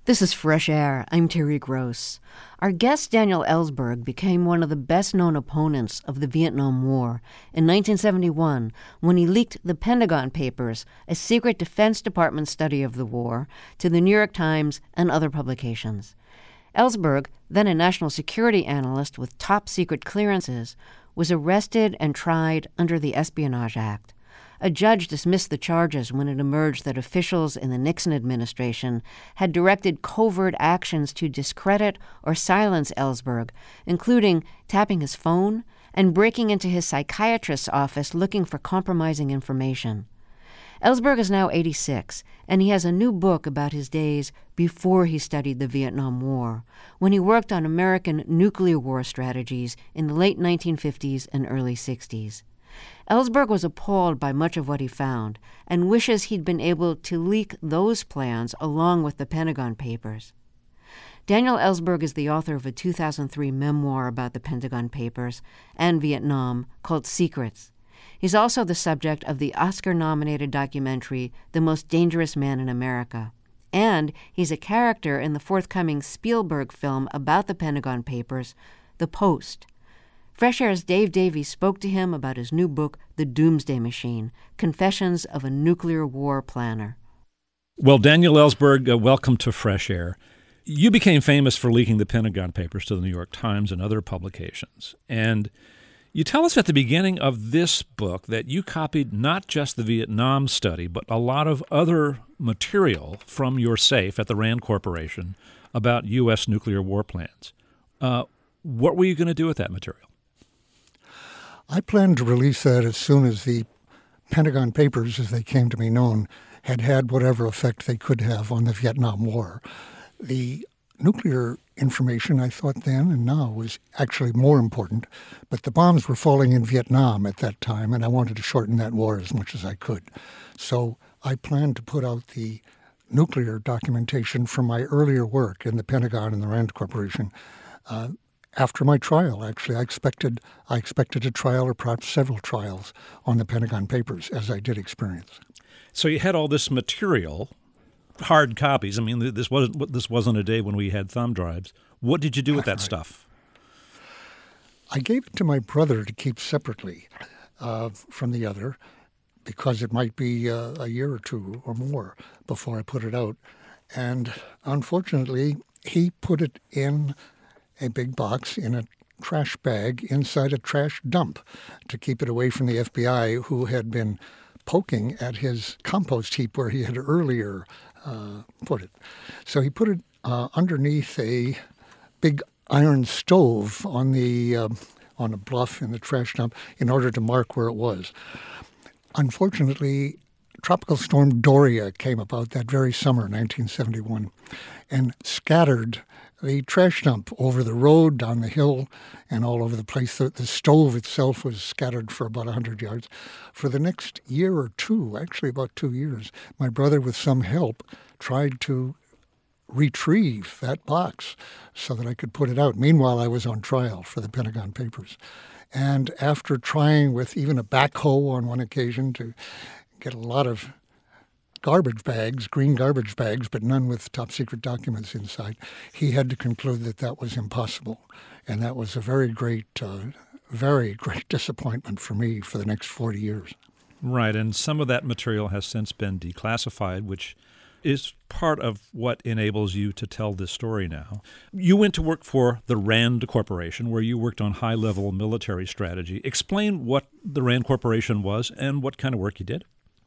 This is Fresh Air. I'm Terry Gross. Our guest Daniel Ellsberg became one of the best-known opponents of the Vietnam War in 1971 when he leaked the Pentagon Papers, a secret Defense Department study of the war, to the New York Times and other publications. Ellsberg, then a national security analyst with top-secret clearances, was arrested and tried under the Espionage Act. A judge dismissed the charges when it emerged that officials in the Nixon administration had directed covert actions to discredit or silence Ellsberg, including tapping his phone and breaking into his psychiatrist's office looking for compromising information. Ellsberg is now 86, and he has a new book about his days before he studied the Vietnam War, when he worked on American nuclear war strategies in the late 1950s and early 60s. Ellsberg was appalled by much of what he found and wishes he'd been able to leak those plans along with the Pentagon Papers. Daniel Ellsberg is the author of a 2003 memoir about the Pentagon Papers and Vietnam called Secrets. He's also the subject of the Oscar-nominated documentary The Most Dangerous Man in America. And he's a character in the forthcoming Spielberg film about the Pentagon Papers, The Post. Fresh Air's Dave Davies spoke to him about his new book, The Doomsday Machine, Confessions of a Nuclear War Planner. Well, Daniel Ellsberg, welcome to Fresh Air. You became famous for leaking the Pentagon Papers to the New York Times and other publications. And you tell us at the beginning of this book that you copied not just the Vietnam study, but a lot of other material from your safe at the Rand Corporation about U.S. nuclear war plans. What were you going to do with that material? I planned to release that as soon as the Pentagon Papers, as they came to be known, had whatever effect they could have on the Vietnam War. The nuclear information, I thought then and now, was actually more important, but the bombs were falling in Vietnam at that time, and I wanted to shorten that war as much as I could. So I planned to put out the nuclear documentation from my earlier work in the Pentagon and the Rand Corporation after my trial. Actually, I expected a trial or perhaps several trials on the Pentagon Papers, as I did experience. So you had all this material, hard copies. I mean, this wasn't a day when we had thumb drives. What did you do with that stuff? I gave it to my brother to keep separately from the other, because it might be a year or two or more before I put it out. And unfortunately, he put it in a big box in a trash bag inside a trash dump to keep it away from the FBI, who had been poking at his compost heap where he had earlier put it. So he put it underneath a big iron stove on a bluff in the trash dump in order to mark where it was. Unfortunately, Tropical Storm Doria came about that very summer, 1971, and scattered the trash dump over the road, down the hill, and all over the place. The stove itself was scattered for about 100 yards. For the next year or two, actually about 2 years, my brother, with some help, tried to retrieve that box so that I could put it out. Meanwhile, I was on trial for the Pentagon Papers. And after trying with even a backhoe on one occasion to get a lot of garbage bags, green garbage bags, but none with top-secret documents inside, he had to conclude that that was impossible. And that was a very great disappointment for me for the next 40 years. Right, and some of that material has since been declassified, which is part of what enables you to tell this story now. You went to work for the Rand Corporation, where you worked on high-level military strategy. Explain what the Rand Corporation was and what kind of work you did.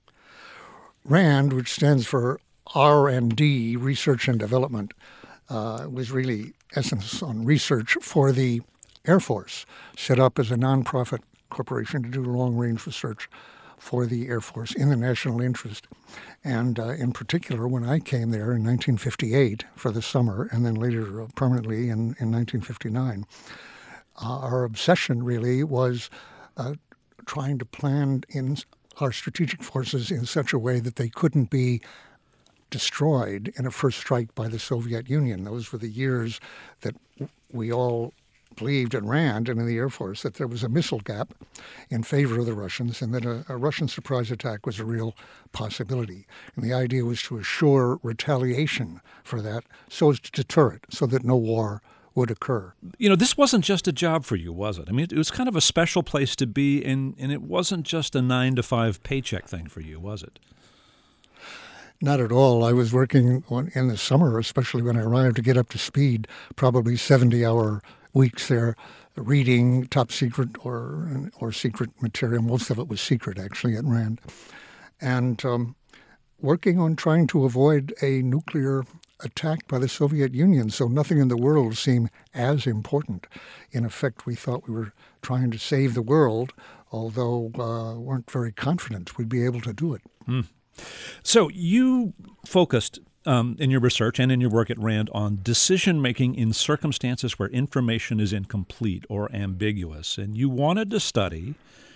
RAND, which stands for R&D, Research and Development, was really essence on research for the Air Force, set up as a nonprofit corporation to do long-range research for the Air Force in the national interest. And in particular, when I came there in 1958 for the summer, and then later permanently in 1959, our obsession really was trying to plan in our strategic forces in such a way that they couldn't be destroyed in a first strike by the Soviet Union. Those were the years that we all believed at RAND and in the Air Force that there was a missile gap in favor of the Russians and that a Russian surprise attack was a real possibility. And the idea was to assure retaliation for that so as to deter it, so that no war would occur. This wasn't just a job for you, was it? I mean, it was kind of a special place to be, and it wasn't just a 9-to-5 paycheck thing for you, was it? Not at all. I was working in the summer, especially when I arrived, to get up to speed, probably 70-hour weeks there, reading top secret or secret material. Most of it was secret, actually, at RAND. And working on trying to avoid a nuclear attack by the Soviet Union, so nothing in the world seemed as important. In effect, we thought we were trying to save the world, although weren't very confident we'd be able to do it. Mm. So you focused in your research and in your work at RAND on decision-making in circumstances where information is incomplete or ambiguous. And you wanted to study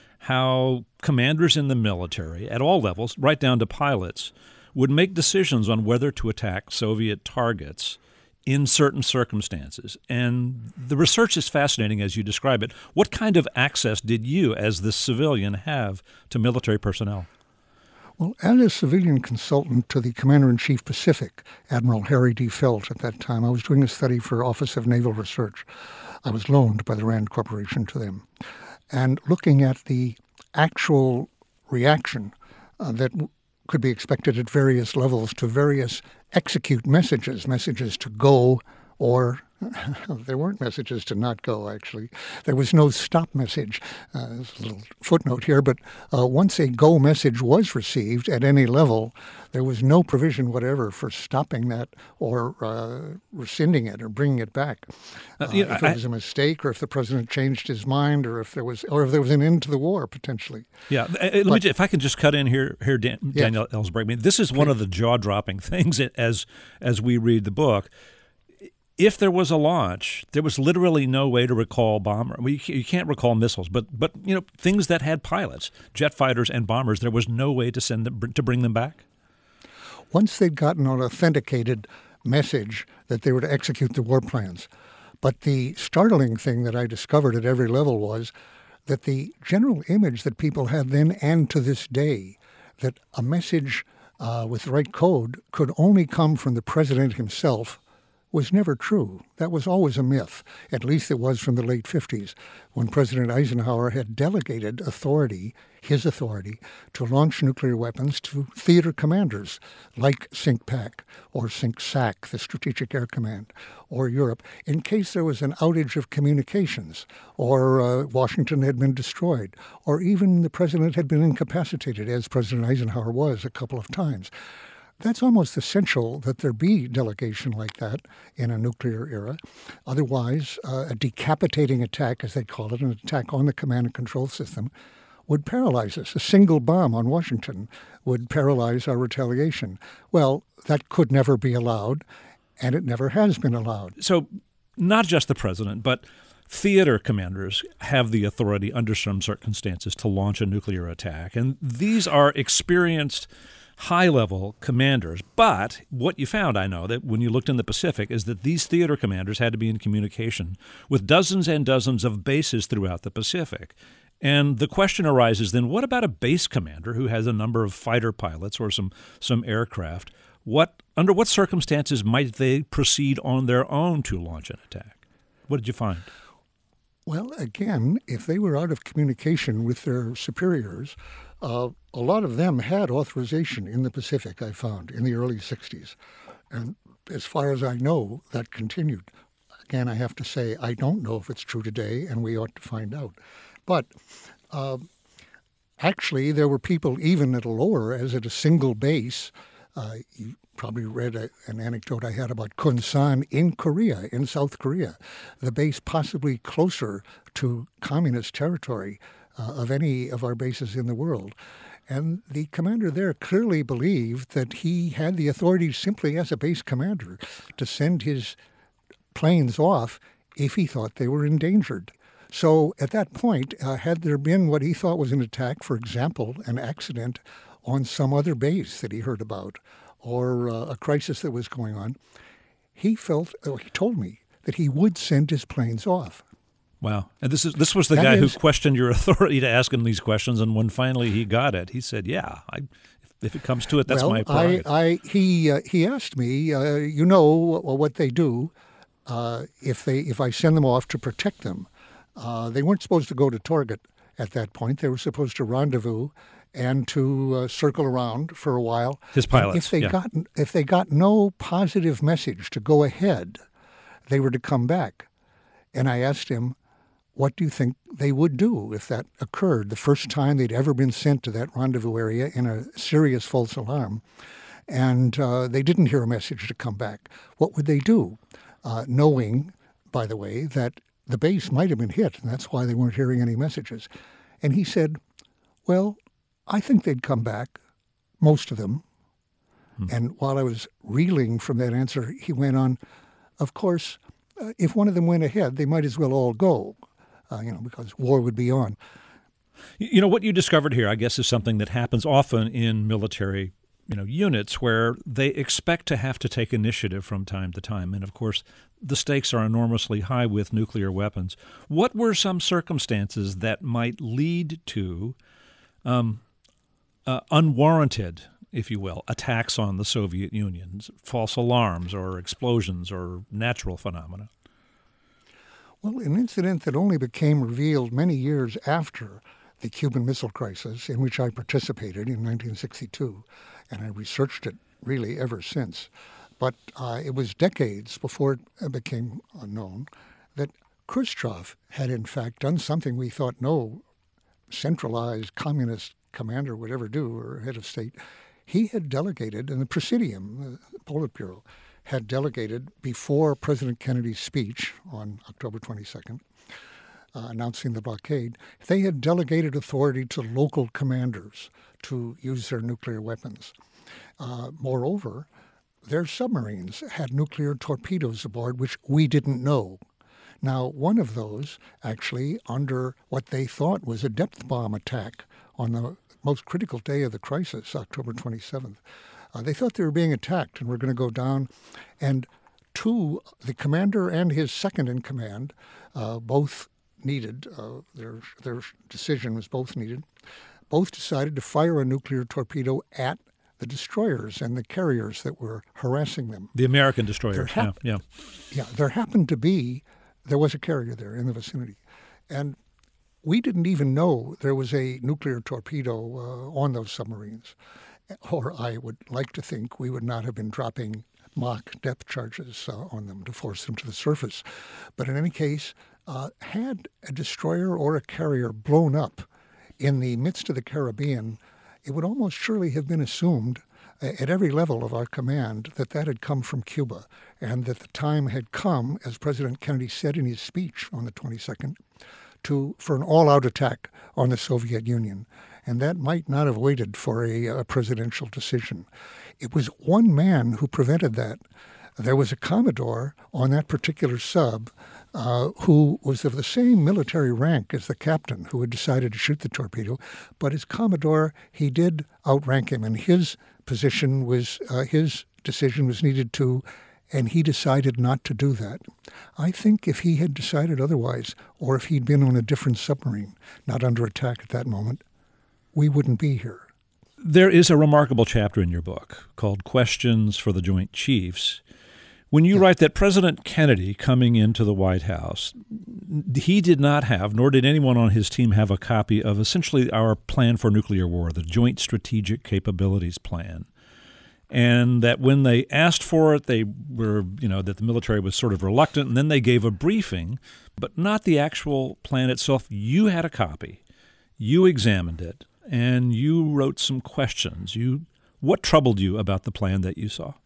how commanders in the military, at all levels, right down to pilots, would make decisions on whether to attack Soviet targets in certain circumstances. And the research is fascinating as you describe it. What kind of access did you, as the civilian, have to military personnel? Well, as a civilian consultant to the Commander-in-Chief Pacific, Admiral Harry D. Felt at that time, I was doing a study for Office of Naval Research. I was loaned by the RAND Corporation to them. And looking at the actual reaction that could be expected at various levels to various execute messages to go, or there weren't messages to not go, actually. There was no stop message. There's a little footnote here, but once a go message was received at any level, there was no provision whatever for stopping that or rescinding it or bringing it back. If it was a mistake, or if the president changed his mind, or if there was an end to the war potentially. Yeah, if I can just cut in here, Daniel Ellsberg. I mean, this is one of the jaw-dropping things as we read the book. If there was a launch, there was literally no way to recall bomber. You can't recall missiles, but things that had pilots, jet fighters and bombers, there was no way to send them to bring them back. Once they'd gotten an authenticated message that they were to execute the war plans. But the startling thing that I discovered at every level was that the general image that people had then and to this day, that a message with the right code could only come from the president himself, was never true. That was always a myth. At least it was from the late 50s, when President Eisenhower had delegated his authority, to launch nuclear weapons to theater commanders like CINCPAC or CINCSAC, the Strategic Air Command, or Europe, in case there was an outage of communications, or Washington had been destroyed, or even the president had been incapacitated, as President Eisenhower was a couple of times. That's almost essential that there be delegation like that in a nuclear era. Otherwise, a decapitating attack, as they call it, an attack on the command and control system, would paralyze us. A single bomb on Washington would paralyze our retaliation. Well, that could never be allowed, and it never has been allowed. So not just the president, but theater commanders have the authority under some circumstances to launch a nuclear attack. And these are experienced high-level commanders. But what you found, I know, that when you looked in the Pacific, is that these theater commanders had to be in communication with dozens and dozens of bases throughout the Pacific. And the question arises then, what about a base commander who has a number of fighter pilots or some aircraft? Under what circumstances might they proceed on their own to launch an attack? What did you find? Well, again, if they were out of communication with their superiors, a lot of them had authorization in the Pacific, I found, in the early 60s. And as far as I know, that continued. Again, I have to say, I don't know if it's true today, and we ought to find out. But actually, there were people even at a lower, as at a single base. You probably read an anecdote I had about Kunsan in Korea, in South Korea, the base possibly closer to communist territory of any of our bases in the world. And the commander there clearly believed that he had the authority simply as a base commander to send his planes off if he thought they were endangered. So at that point, had there been what he thought was an attack, for example, an accident on some other base that he heard about, or a crisis that was going on, he told me that he would send his planes off. Wow. And this was the guy who questioned your authority to ask him these questions, and when finally he got it, he said, yeah, if it comes to it, that's my prerogative. He asked me, you know what they do if I send them off to protect them. They weren't supposed to go to Torget at that point. They were supposed to rendezvous and to circle around for a while. His pilots, if they got no positive message to go ahead, they were to come back. And I asked him, what do you think they would do if that occurred, the first time they'd ever been sent to that rendezvous area in a serious false alarm, and they didn't hear a message to come back? What would they do, knowing, by the way, that the base might have been hit, and that's why they weren't hearing any messages? And he said, well, I think they'd come back, most of them. And while I was reeling from that answer, he went on, of course, if one of them went ahead, they might as well all go, because war would be on. You know, what you discovered here, I guess, is something that happens often in military, units where they expect to have to take initiative from time to time. And, of course, the stakes are enormously high with nuclear weapons. What were some circumstances that might lead to unwarranted, if you will, attacks on the Soviet Union, false alarms or explosions or natural phenomena? Well, an incident that only became revealed many years after the Cuban Missile Crisis, in which I participated in 1962, and I researched it really ever since. But it was decades before it became known that Khrushchev had in fact done something we thought no centralized communist commander would ever do, or head of state. He had delegated, and the Presidium, the Politburo, had delegated before President Kennedy's speech on October 22nd, announcing the blockade, they had delegated authority to local commanders to use their nuclear weapons. Moreover, their submarines had nuclear torpedoes aboard, which we didn't know. Now, one of those, actually, under what they thought was a depth bomb attack on the most critical day of the crisis, October 27th, they thought they were being attacked and were going to go down. And the commander and his second in command, both needed, their decision was both needed, both decided to fire a nuclear torpedo at the destroyers and the carriers that were harassing them. The American destroyers, yeah. There was a carrier there in the vicinity. And we didn't even know there was a nuclear torpedo on those submarines. Or I would like to think we would not have been dropping mock depth charges on them to force them to the surface. But in any case, had a destroyer or a carrier blown up in the midst of the Caribbean, it would almost surely have been assumed at every level of our command that had come from Cuba, and that the time had come, as President Kennedy said in his speech on the 22nd, for an all-out attack on the Soviet Union. And that might not have waited for a presidential decision. It was one man who prevented that. There was a Commodore on that particular sub who was of the same military rank as the captain who had decided to shoot the torpedo, but as Commodore, he did outrank him, and his decision was needed too, and he decided not to do that. I think if he had decided otherwise, or if he'd been on a different submarine, not under attack at that moment, we wouldn't be here. There is a remarkable chapter in your book called Questions for the Joint Chiefs. When you write that President Kennedy, coming into the White House, he did not have, nor did anyone on his team have, a copy of essentially our plan for nuclear war, the Joint Strategic Capabilities Plan. And that when they asked for it, they were, that the military was sort of reluctant, and then they gave a briefing, but not the actual plan itself. You had a copy. You examined it. And you wrote some questions. What troubled you about the plan that you saw?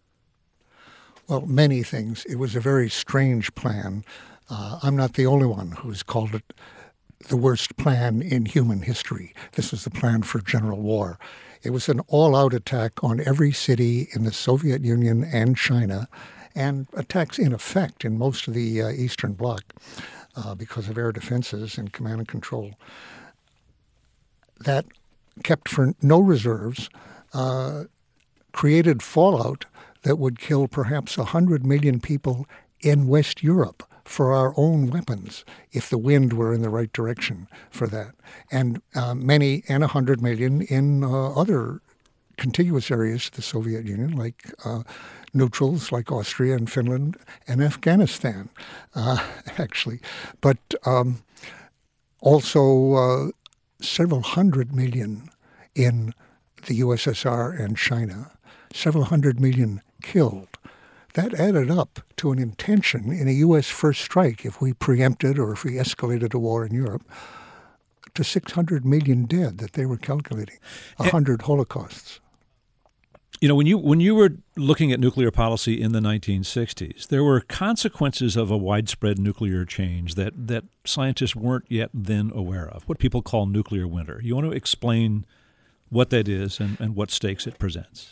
Well, many things. It was a very strange plan. I'm not the only one who's called it the worst plan in human history. This was the plan for general war. It was an all-out attack on every city in the Soviet Union and China, and attacks in effect in most of the Eastern Bloc because of air defenses and command and control. That kept for no reserves, created fallout that would kill perhaps 100 million people in West Europe for our own weapons if the wind were in the right direction for that. And 100 million in other contiguous areas to the Soviet Union, like neutrals like Austria and Finland and Afghanistan, actually. But also several hundred million in the USSR and China, several hundred million killed. That added up to an intention in a U.S. first strike, if we preempted or if we escalated a war in Europe, to 600 million dead that they were calculating, 100 holocausts. You know, when you were looking at nuclear policy in the 1960s, there were consequences of a widespread nuclear change that scientists weren't yet then aware of, what people call nuclear winter. You want to explain what that is and what stakes it presents?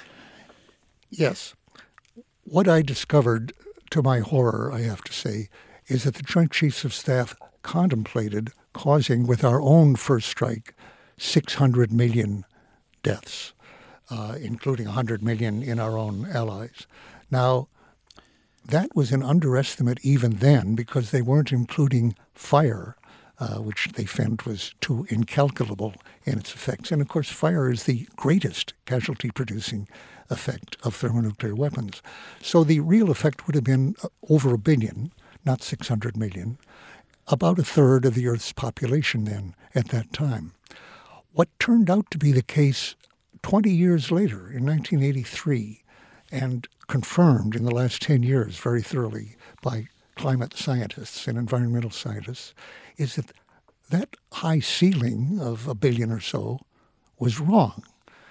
Yes. What I discovered, to my horror, I have to say, is that the Joint Chiefs of Staff contemplated causing, with our own first strike, 600 million deaths, including 100 million in our own allies. Now, that was an underestimate even then because they weren't including fire, which they found was too incalculable in its effects. And, of course, fire is the greatest casualty-producing effect of thermonuclear weapons. So the real effect would have been over 1 billion, not 600 million, about a third of the Earth's population then at that time. What turned out to be the case 20 years later, in 1983, and confirmed in the last 10 years very thoroughly by climate scientists and environmental scientists, is that that high ceiling of 1 billion or so was wrong.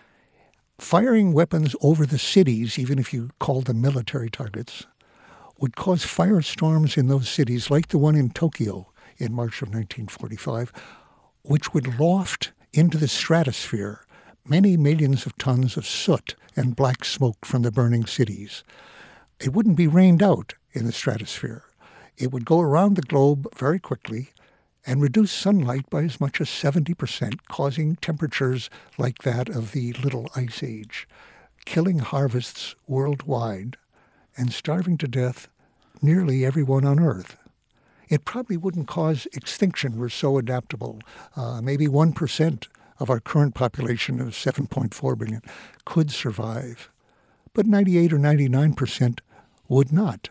Firing weapons over the cities, even if you call them military targets, would cause firestorms in those cities, like the one in Tokyo in March of 1945, which would loft into the stratosphere many millions of tons of soot and black smoke from the burning cities. It wouldn't be rained out in the stratosphere. It would go around the globe very quickly and reduce sunlight by as much as 70%, causing temperatures like that of the Little Ice Age, killing harvests worldwide and starving to death nearly everyone on Earth. It probably wouldn't cause extinction. We're so adaptable. Maybe 1% of our current population of 7.4 billion could survive, but 98 or 99% would not.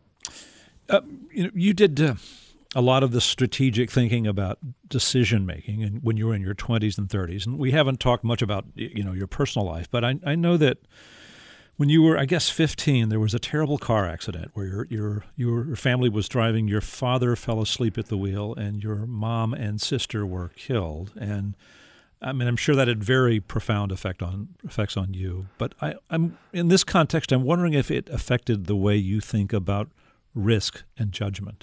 You did a lot of the strategic thinking about decision making, and when you were in your 20s and 30s, and we haven't talked much about your personal life, but I know that when you were, I guess, 15, there was a terrible car accident where your family was driving. Your father fell asleep at the wheel, and your mom and sister were killed. And I mean, I'm sure that had very profound effects on you. But I'm in this context, I'm wondering if it affected the way you think about risk and judgment.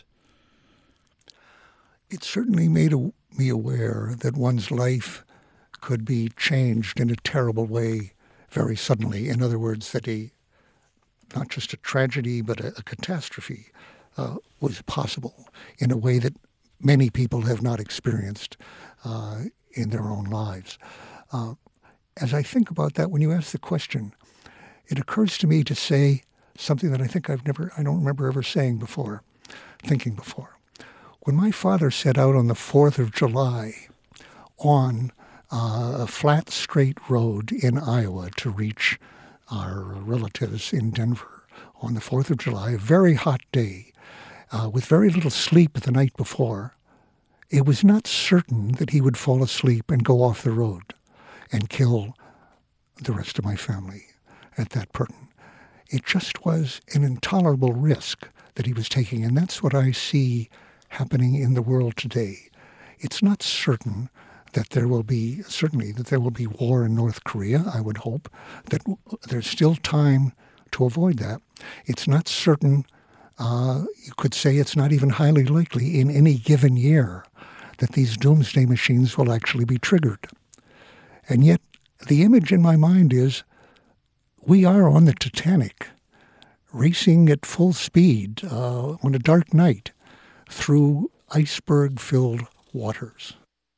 It certainly made me aware that one's life could be changed in a terrible way very suddenly. In other words, that not just a tragedy, but a catastrophe was possible in a way that many people have not experienced in their own lives. As I think about that, when you ask the question, it occurs to me to say something that I think I don't remember ever thinking before. When my father set out on the 4th of July on a flat, straight road in Iowa to reach our relatives in Denver on the 4th of July, a very hot day, with very little sleep the night before, it was not certain that he would fall asleep and go off the road and kill the rest of my family at that point. It just was an intolerable risk that he was taking, and that's what I see happening in the world today. It's not certain that there will be war in North Korea. I would hope that there's still time to avoid that. It's not certain, you could say it's not even highly likely in any given year that these doomsday machines will actually be triggered. And yet the image in my mind is we are on the Titanic, racing at full speed on a dark night through iceberg-filled waters.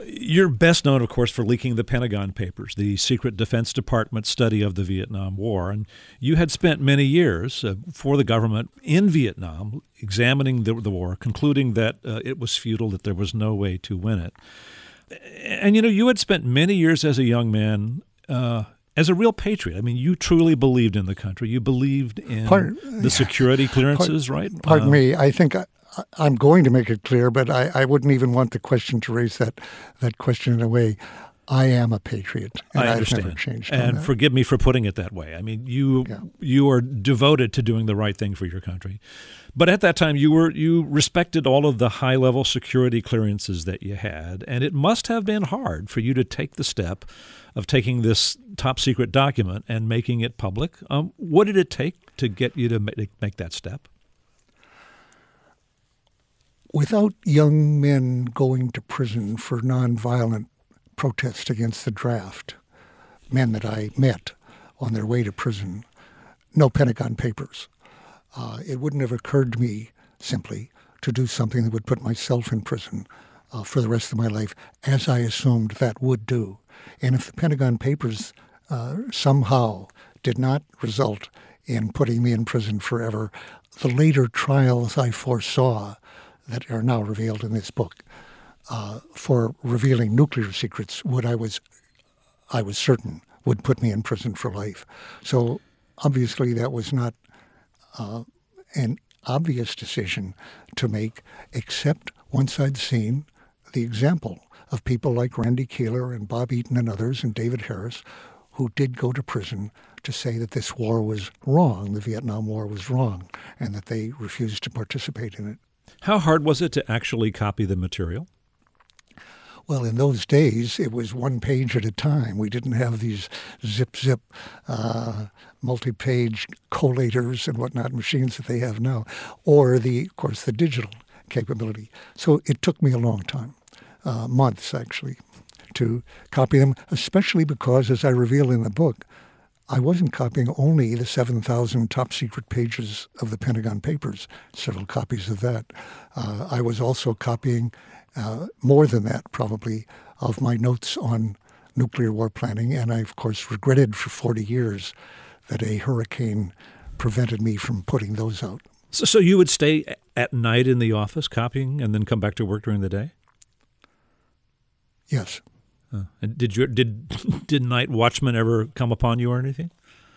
You're best known, of course, for leaking the Pentagon Papers, the secret Defense Department study of the Vietnam War. And you had spent many years for the government in Vietnam examining the war, concluding that it was futile, that there was no way to win it. And, you had spent many years as a young man as a real patriot. I mean, you truly believed in the country. You believed in the security clearances, right? Pardon me. I think I'm going to make it clear, but I wouldn't even want the question to raise that question in a way. I am a patriot, and I understand. I've never changed. And forgive me for putting it that way. I mean, you are devoted to doing the right thing for your country. But at that time, you respected all of the high-level security clearances that you had, and it must have been hard for you to take the step of taking this top-secret document and making it public. What did it take to get you to make that step? Without young men going to prison for nonviolent protest against the draft, men that I met on their way to prison, no Pentagon Papers. It wouldn't have occurred to me simply to do something that would put myself in prison for the rest of my life, as I assumed that would do. And if the Pentagon Papers somehow did not result in putting me in prison forever, the later trials I foresaw that are now revealed in this book for revealing nuclear secrets I was certain would put me in prison for life. So obviously that was not an obvious decision to make, except once I'd seen the example of people like Randy Keeler and Bob Eaton and others and David Harris, who did go to prison to say that this war was wrong, the Vietnam War was wrong, and that they refused to participate in it. How hard was it to actually copy the material? Well, in those days, it was one page at a time. We didn't have these zip, multi-page collators and whatnot machines that they have now, or of course, the digital capability. So it took me a long time, months actually, to copy them, especially because, as I reveal in the book, I wasn't copying only the 7,000 top-secret pages of the Pentagon Papers, several copies of that. I was also copying more than that, probably, of my notes on nuclear war planning, and I, of course, regretted for 40 years that a hurricane prevented me from putting those out. So you would stay at night in the office copying and then come back to work during the day? Yes. And did night watchmen ever come upon you or anything?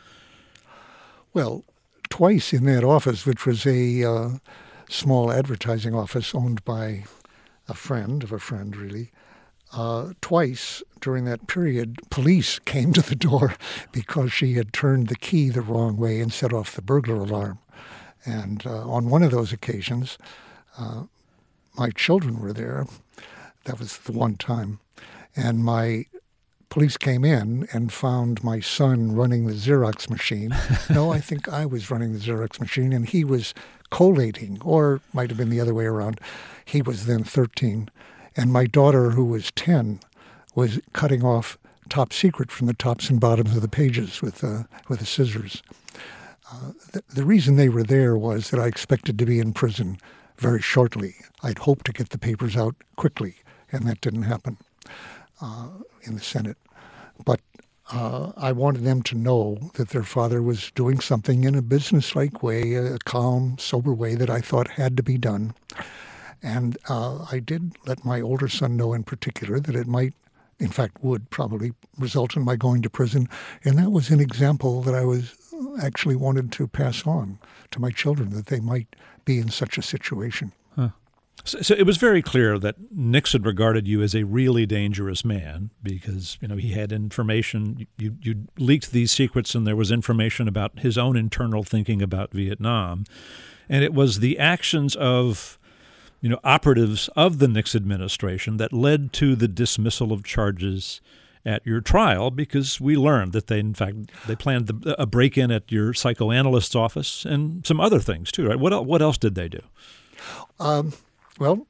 Well, twice in that office, which was a small advertising office owned by a friend of a friend, really. Twice during that period, police came to the door because she had turned the key the wrong way and set off the burglar alarm. And on one of those occasions, my children were there. That was the one time. And my police came in and found my son running the Xerox machine. No, I think I was running the Xerox machine, and he was collating, or might have been the other way around. He was then 13. And my daughter, who was 10, was cutting off top secret from the tops and bottoms of the pages with the scissors. The reason they were there was that I expected to be in prison very shortly. I'd hoped to get the papers out quickly, and that didn't happen in the Senate. But I wanted them to know that their father was doing something in a businesslike way, a calm, sober way that I thought had to be done. And I did let my older son know in particular that it might, in fact, would probably result in my going to prison. And that was an example that I was actually wanted to pass on to my children, that they might be in such a situation. Huh. So it was very clear that Nixon regarded you as a really dangerous man because, he had information. You leaked these secrets, and there was information about his own internal thinking about Vietnam. And it was the actions of, operatives of the Nixon administration that led to the dismissal of charges at your trial, because we learned that they planned a break-in at your psychoanalyst's office and some other things too, right? What else did they do? Well,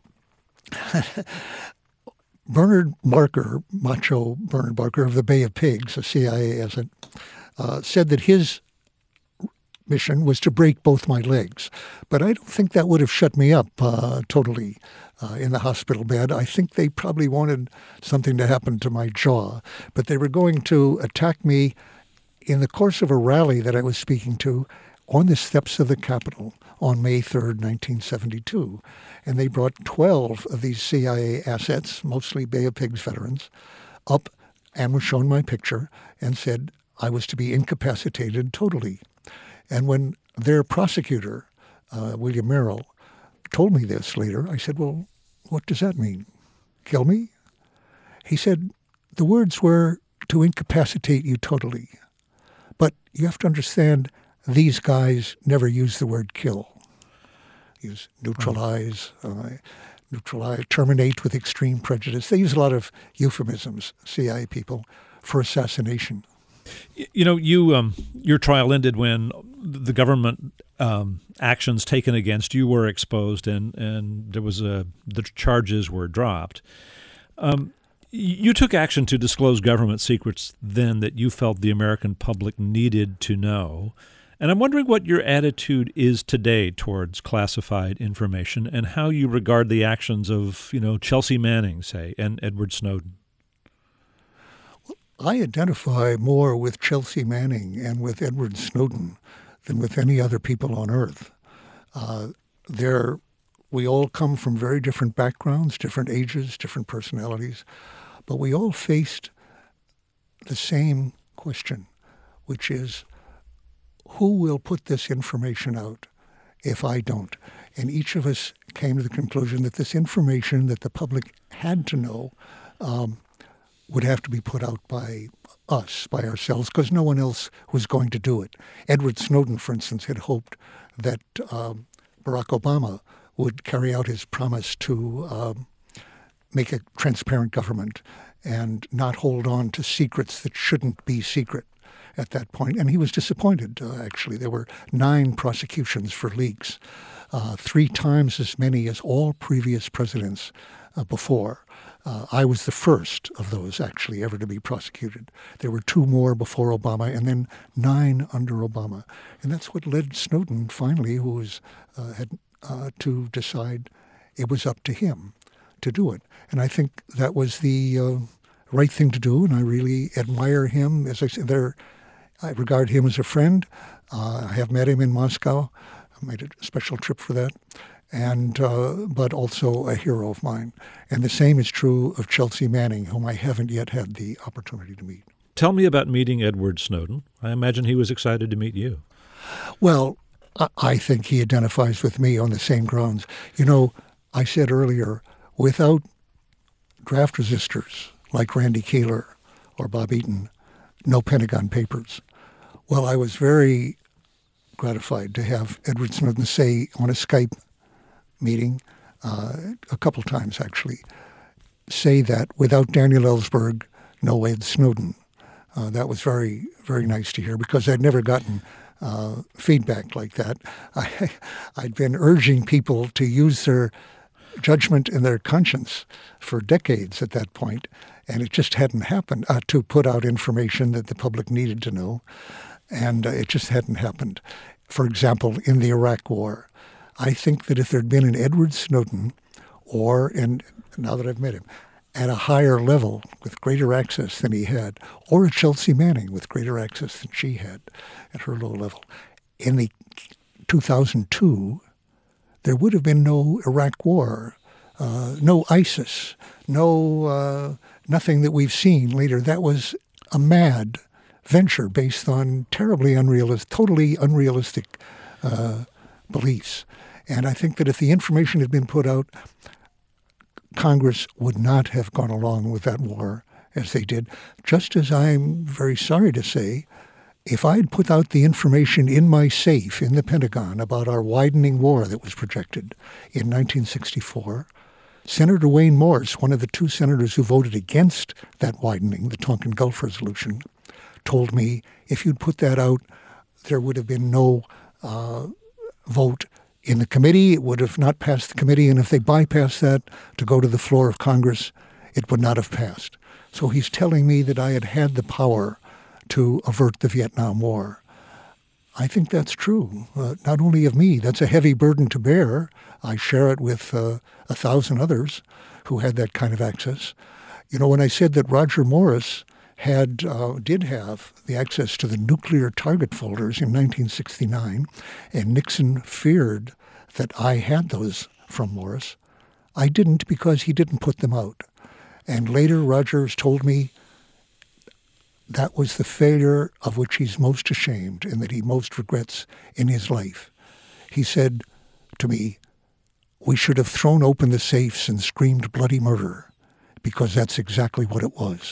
Bernard Barker, Macho Bernard Barker of the Bay of Pigs, a CIA agent, said that his mission was to break both my legs. But I don't think that would have shut me up totally in the hospital bed. I think they probably wanted something to happen to my jaw. But they were going to attack me in the course of a rally that I was speaking to on the steps of the Capitol on May 3rd, 1972. And they brought 12 of these CIA assets, mostly Bay of Pigs veterans, up and was shown my picture and said I was to be incapacitated totally. And when their prosecutor, William Merrill, told me this later, I said, well, what does that mean? Kill me? He said, the words were to incapacitate you totally. But you have to understand, these guys never use the word kill. Use neutralize, terminate with extreme prejudice. They use a lot of euphemisms, CIA people, for assassination. You know, your trial ended when the government actions taken against you were exposed, and there was the charges were dropped. You took action to disclose government secrets then that you felt the American public needed to know. And I'm wondering what your attitude is today towards classified information and how you regard the actions of, Chelsea Manning, say, and Edward Snowden. I identify more with Chelsea Manning and with Edward Snowden than with any other people on earth. We all come from very different backgrounds, different ages, different personalities, but we all faced the same question, which is, who will put this information out if I don't? And each of us came to the conclusion that this information that the public had to know would have to be put out by us, by ourselves, because no one else was going to do it. Edward Snowden, for instance, had hoped that Barack Obama would carry out his promise to make a transparent government and not hold on to secrets that shouldn't be secret at that point. And he was disappointed, actually. There were 9 prosecutions for leaks, 3 times as many as all previous presidents before. I was the first of those, actually, ever to be prosecuted. There were 2 more before Obama, and then 9 under Obama. And that's what led Snowden, finally, who had to decide it was up to him to do it. And I think that was the right thing to do, and I really admire him. As I said, I regard him as a friend. I have met him in Moscow. I made a special trip for that. But also a hero of mine. And the same is true of Chelsea Manning, whom I haven't yet had the opportunity to meet. Tell me about meeting Edward Snowden. I imagine he was excited to meet you. Well, I think he identifies with me on the same grounds. I said earlier, without draft resistors like Randy Kaler or Bob Eaton, no Pentagon Papers. Well, I was very gratified to have Edward Snowden say on a Skype meeting, a couple times actually, say that without Daniel Ellsberg, no Ed Snowden. That was very, very nice to hear because I'd never gotten feedback like that. I'd been urging people to use their judgment and their conscience for decades at that point, and it just hadn't happened to put out information that the public needed to know, and it just hadn't happened. For example, in the Iraq War, I think that if there'd been an Edward Snowden, and now that I've met him, at a higher level with greater access than he had, or a Chelsea Manning with greater access than she had at her low level, in the 2002, there would have been no Iraq War, no ISIS, nothing that we've seen later. That was a mad venture based on totally unrealistic beliefs. And I think that if the information had been put out, Congress would not have gone along with that war as they did. Just as I'm very sorry to say, if I had put out the information in my safe in the Pentagon about our widening war that was projected in 1964, Senator Wayne Morse, one of the 2 senators who voted against that widening, the Tonkin Gulf Resolution, told me if you'd put that out, there would have been no vote in the committee. It would have not passed the committee, and if they bypassed that to go to the floor of Congress, it would not have passed. So he's telling me that I had the power to avert the Vietnam War. I think that's true. Not only of me, that's a heavy burden to bear. I share it with 1,000 others who had that kind of access. You know, when I said that Roger Morris did have the access to the nuclear target folders in 1969, and Nixon feared that I had those from Morris, I didn't, because he didn't put them out. And later Rogers told me that was the failure of which he's most ashamed and that he most regrets in his life. He said to me, "We should have thrown open the safes and screamed bloody murder," because that's exactly what it was.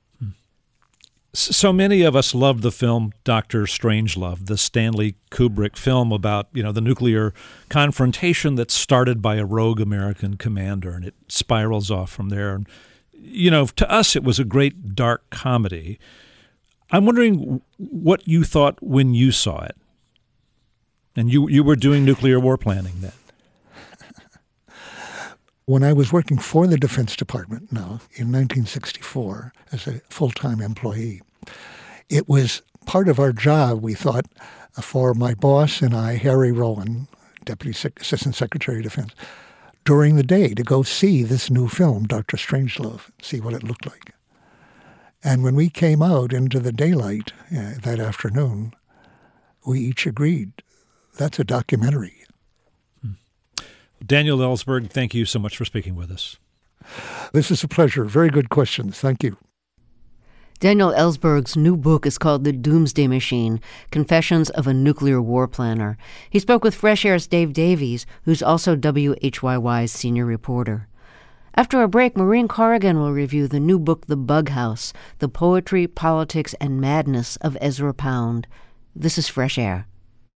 So many of us loved the film Dr. Strangelove, the Stanley Kubrick film about, the nuclear confrontation that started by a rogue American commander, and it spirals off from there. And, to us, it was a great dark comedy. I'm wondering what you thought when you saw it. And you were doing nuclear war planning then. When I was working for the Defense Department now in 1964 as a full-time employee, it was part of our job, we thought, for my boss and I, Harry Rowan, Deputy Assistant Secretary of Defense, during the day to go see this new film, Dr. Strangelove, see what it looked like. And when we came out into the daylight that afternoon, we each agreed, that's a documentary. Daniel Ellsberg, thank you so much for speaking with us. This is a pleasure. Very good questions. Thank you. Daniel Ellsberg's new book is called The Doomsday Machine, Confessions of a Nuclear War Planner. He spoke with Fresh Air's Dave Davies, who's also WHYY's senior reporter. After a break, Maureen Corrigan will review the new book, The Bug House, The Poetry, Politics, and Madness of Ezra Pound. This is Fresh Air.